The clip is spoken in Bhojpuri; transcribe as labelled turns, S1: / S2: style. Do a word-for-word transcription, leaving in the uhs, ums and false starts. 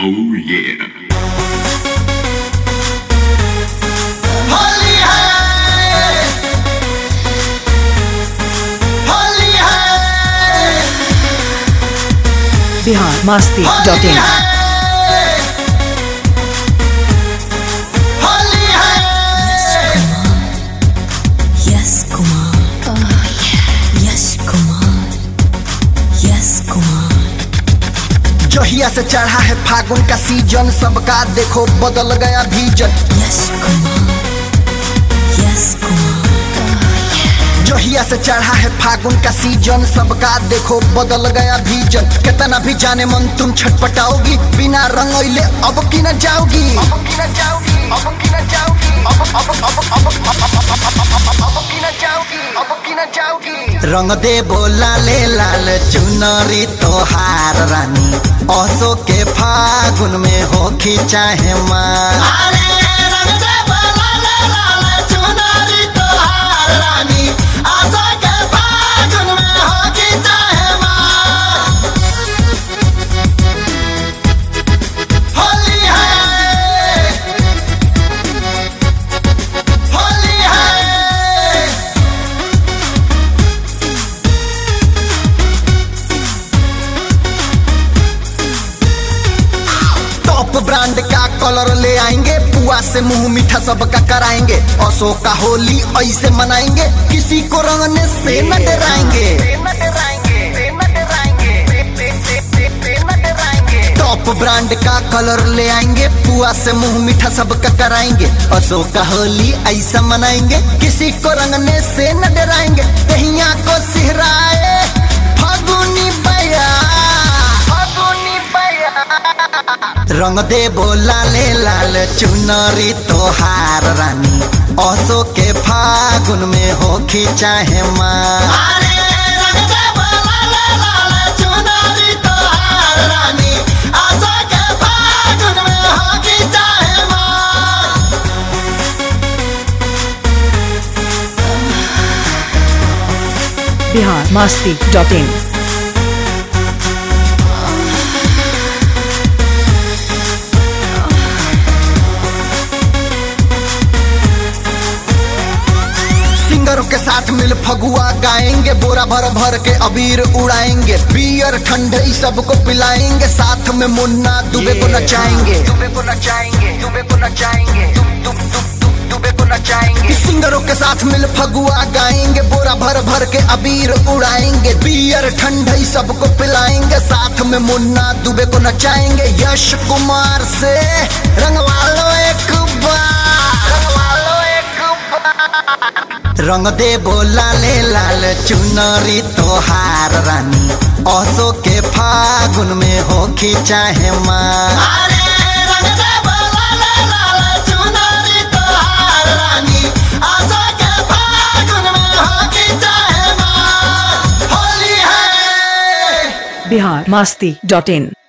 S1: Oh yeah.
S2: होली है, होली है,
S3: बिहार मस्ती डॉट इन।
S2: होली है।
S4: Yes, Kumar. Oh yeah. Yes, Kumar. Yes, Kumar.
S2: जहिया से चढ़ा है फागुन का सीजन, सबका देखो बदल गया भीजन।
S4: Yes, Kumar. Yes, Kumar. Oh yeah.
S2: जहिया से चढ़ा है फागुन का सीजन, सबका देखो बदल गया भीजन। कितना भी जाने मन तुम छटपटाओगी, बिना रंगोइले अब की न जाओगी, अब की न जाओगी, अब की न जाओगी, अब अब अब अब अब की न जाओगी, अब की न जाओगी। रंग दे बोला ले लाल चुनरी तोहार रानी, औसो के फागुन में होखी चाहे माँ। रंग दे बोला ले लाल चुनरी तोहार रानी, औसो के फागुन में होखी चाहे माँ। होली है, होली है। टॉप ब्रांड का कलर ले आएंगे, पुआ से मुंह मीठा सबका कराएंगे। असो का होली ऐसे मनाएंगे, किसी को रंगने से न डराएंगे। टॉप ब्रांड का कलर ले आएंगे, पुआ से मुंह मीठा सबका कराएंगे। असो का होली ऐसा मनाएंगे, किसी को रंगने से न डराएंगे। कहिया को सिहराए फागुनी बया, फागुनी बया। रंग दे बोला ले लाल चुनरी तोहार रानी, औसो के फागुन में होखी चाहे माँ। रंग दे बोला ले लाल चुनरी तोहार रानी, औसो के फागुन में होखी चाहे माँ।
S3: बिहार मस्ती डॉट इन।
S2: सिंगरों के साथ मिल फगुआ गाएंगे, बोरा भर भर के अबीर उड़ाएंगे। बियर ठंडई सबको पिलाएंगे, साथ में मुन्ना दुबे को नचाएंगे, दुबे को नचाएंगे, दुबे को नचाएंगे, दुब दुब दुब दुबे को नचाएंगे। सिंगरों के साथ मिल फगुआ गाएंगे, बोरा भर भर के अबीर उड़ाएंगे। बियर ठंडई सबको पिलाएंगे, साथ में मुन्ना दुबे को नचाएंगे। यश कुमार से रंगवा लो एक बार, रंगवा लो एक बार। रंग दे बोला ले लाल चुनरी तोहार रानी, औसो के फागुन में होखी चाहे माँ। रंग दे बोला ले लाल चुनरी तोहार रानी, औसो के फागुन में होखी चाहे माँ। होली है।
S3: बिहार मस्ती डॉट इन।